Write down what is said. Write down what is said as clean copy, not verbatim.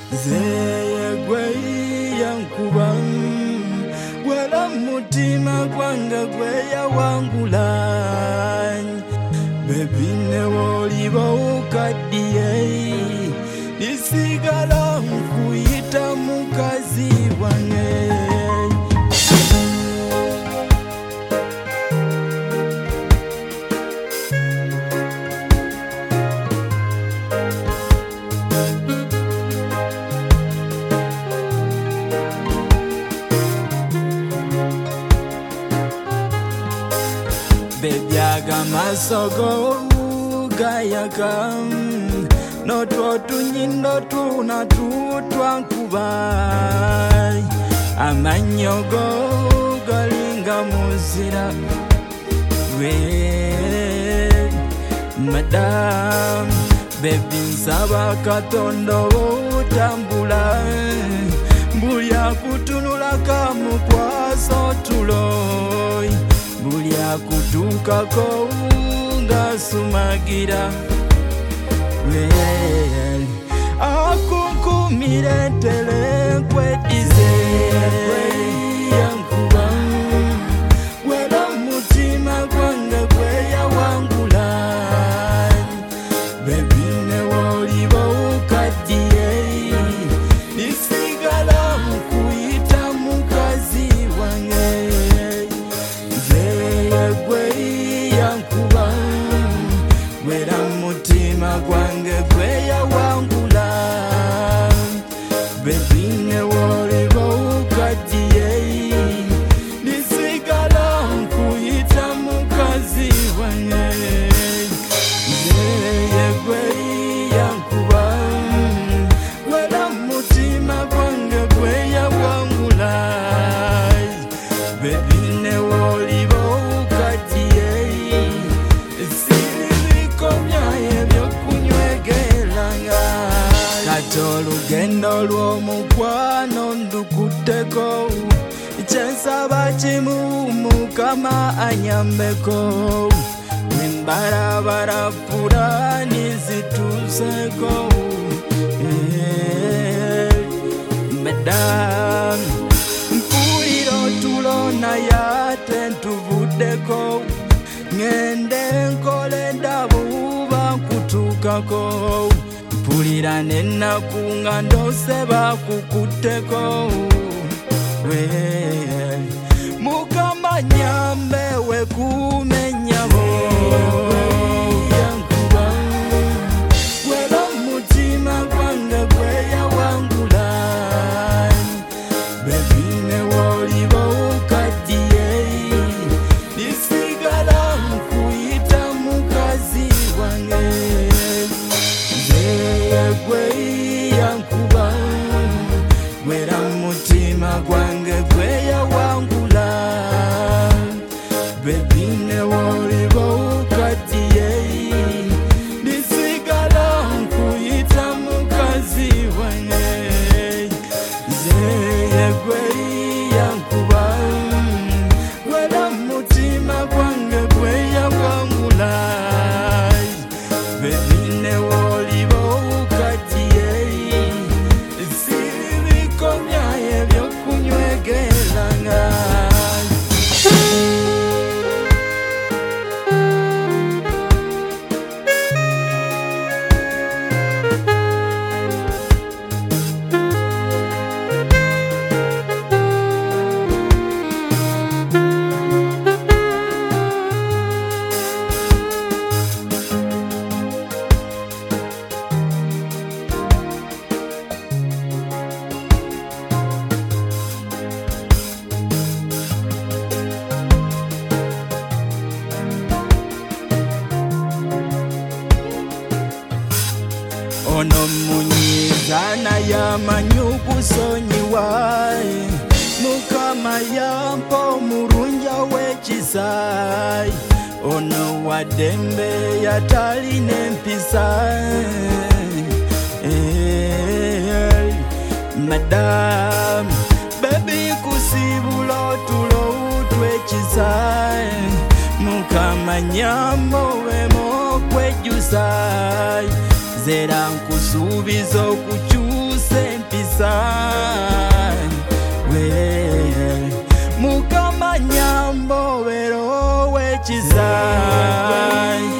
Zeye gwe yankuba gwera mutima gwanga gwe yawangula Baby ne woliba ukaddiye nisigala nkuyita mukazi wange Baby agamasogo gayaka Notwo tunyindo tuna tutwankuba Amanyogo galinga muzira Madam Baby nsaba katondo utambula Mbulya kutunula kamukwaso tuloy Bulya kutukako ngasumagira Akunkumire tele kwedize yankuba Wera mutima gwanga gwe yawangula Baby ne woliba ukaddiye nisigala nkuyita mukazi wange Wera mutima gwange gwe yawangula Baby ne woliba ukaddiye nisigala nkuyita mukazi wange Zeye gwe yankuba Wera mutima gwange gwe yawangula Baby ne woliba ukaddiye Olugendo lw'omukwano ndukuteko Kyensaba kimu Mukama anyambeko Wembarabara Purani zituuseko Madam Mpuliro tulo naye ate ntuvuddeko Ngende nkole ndabuba nkutuukako Pulira nenaku nga ndose bakukuteko Mukama nyambe wekumenyabo yankuba Wera mutima gwange gwe yawangula Baby ne woliba ukaddiye nisigala nkuyita mukazi wange Gwe yankuba Wera mutima gwange gwe yawangula Baby ne woliba ukaddiye nisigala nkuyita mukazi wange Zeye gwe yankuba Wera mutima gwange gwe yawangula Baby ne woliba Ono munyiza naye amanyi okusonyiwa Mukama yampa omulungi ow'ekisa Ono waddembe yatalina empisa Madam Baby kusibula otulo utwekisa Mukama nyampa owemo okwejusa Zera nkusuubiza okukyusa sempisa Mukama nyambo wero wekisa